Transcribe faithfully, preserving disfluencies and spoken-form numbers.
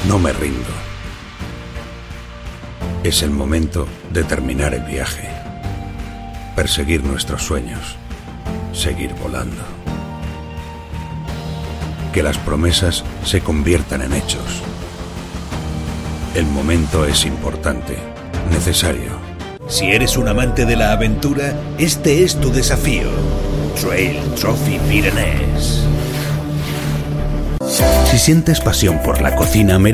No me rindo. Es el momento de terminar el viaje. Perseguir nuestros sueños. Seguir volando. Que las promesas se conviertan en hechos. El momento es importante, necesario. Si eres un amante de la aventura, este es tu desafío. Trail Trophy Pyrenees. Si sientes pasión por la cocina americana,